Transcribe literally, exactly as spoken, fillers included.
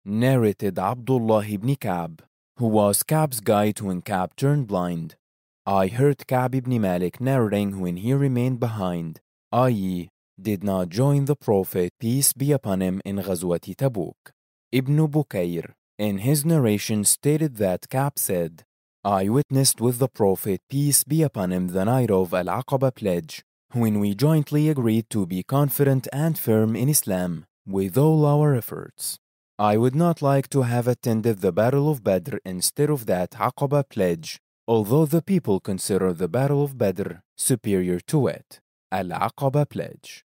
Narrated Abdullah ibn Ka'b, who was Ka'b's guide when Ka'b turned blind. I heard Ka'b ibn Malik narrating when he remained behind, that is, did not join the Prophet, peace be upon him, in Ghazwat Tabuk. Ibn Bukayr, in his narration, stated that Ka'b said, I witnessed with the Prophet, peace be upon him, the night of Al-Aqaba pledge, when we jointly agreed to be confident and firm in Islam, with all our efforts. I would not like to have attended the Battle of Badr instead of that Aqaba pledge, although the people consider the Battle of Badr superior to it. Al-Aqaba pledge.